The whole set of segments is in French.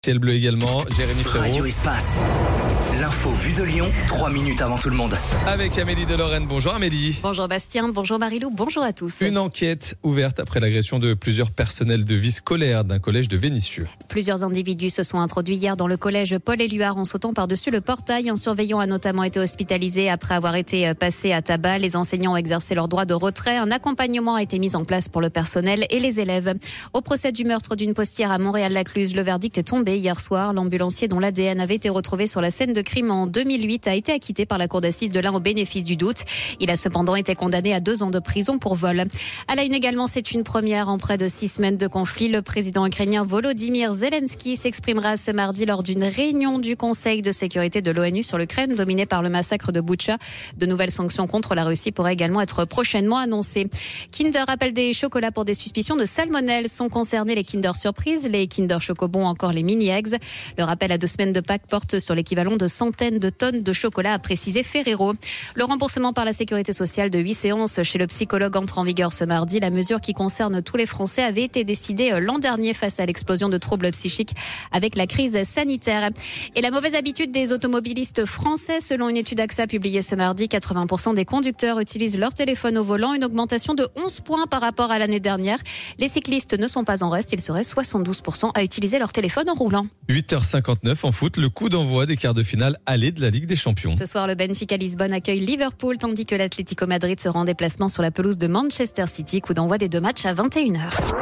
Ciel bleu également, Jérémy Frérot. Radio Espace. L'info vue de Lyon, 3 minutes avant tout le monde. Avec Amélie de Lorraine. Bonjour Amélie. Bonjour Bastien, bonjour Marilou, bonjour à tous. Une enquête ouverte après l'agression de plusieurs personnels de vie scolaire d'un collège de Vénissieux. Plusieurs individus se sont introduits hier dans le collège Paul-Éluard en sautant par-dessus le portail. Un surveillant a notamment été hospitalisé après avoir été passé à tabac. Les enseignants ont exercé leur droit de retrait. Un accompagnement a été mis en place pour le personnel et les élèves. Au procès du meurtre d'une postière à Montréal-Lacluse, le verdict est tombé hier soir. L'ambulancier dont l'ADN avait été retrouvé sur la scène de crime en 2008 a été acquitté par la cour d'assises de l'Ain au bénéfice du doute. Il a cependant été condamné à 2 ans de prison pour vol. À la une également, c'est une première en près de 6 semaines de conflit. Le président ukrainien Volodymyr Zelensky s'exprimera ce mardi lors d'une réunion du Conseil de sécurité de l'ONU sur l'Ukraine, dominée par le massacre de Boutcha. De nouvelles sanctions contre la Russie pourraient également être prochainement annoncées. Kinder appelle des chocolats pour des suspicions de salmonelle. Sont concernés les Kinder Surprise, les Kinder Chocobon, encore les Mini Eggs. Le rappel à 2 semaines de Pâques porte sur l'équivalent de centaines de tonnes de chocolat, a précisé Ferrero. Le remboursement par la sécurité sociale de 8 séances chez le psychologue entre en vigueur ce mardi. La mesure qui concerne tous les Français avait été décidée l'an dernier face à l'explosion de troubles psychiques avec la crise sanitaire. Et la mauvaise habitude des automobilistes français, selon une étude AXA publiée ce mardi, 80% des conducteurs utilisent leur téléphone au volant, une augmentation de 11 points par rapport à l'année dernière. Les cyclistes ne sont pas en reste, ils seraient 72% à utiliser leur téléphone en roulant. 8h59 en foot, le coup d'envoi des quarts de finale aller de la Ligue des Champions. Ce soir, le Benfica Lisbonne accueille Liverpool, tandis que l'Atlético Madrid sera en déplacement sur la pelouse de Manchester City. Coup d'envoi des 2 matchs à 21h.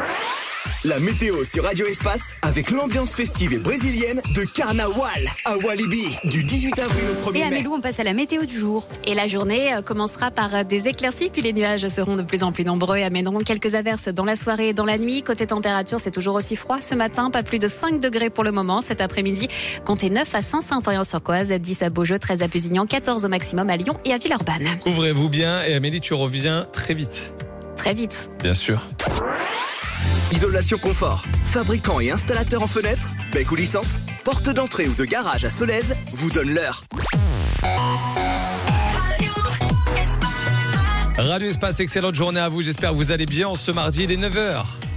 La météo sur Radio Espace avec l'ambiance festive et brésilienne de Carnaval à Walibi du 18 avril au 1er mai. Et Amélie, on passe à la météo du jour. Et la journée commencera par des éclaircies, puis les nuages seront de plus en plus nombreux et amèneront quelques averses dans la soirée et dans la nuit. Côté température, c'est toujours aussi froid ce matin, pas plus de 5 degrés pour le moment. Cet après-midi, comptez 9 à Saint-Symphorien-sur-Coise, 10 à Beaujeu, 13 à Pusignan, 14 au maximum à Lyon et à Villeurbanne. Couvrez-vous bien et Amélie, tu reviens très vite. Très vite. Bien sûr. Isolation confort, fabricant et installateur en fenêtres, baies coulissantes, porte d'entrée ou de garage à Solèze vous donne l'heure. Radio Espace, excellente journée à vous. J'espère que vous allez bien. Ce mardi, il est 9h.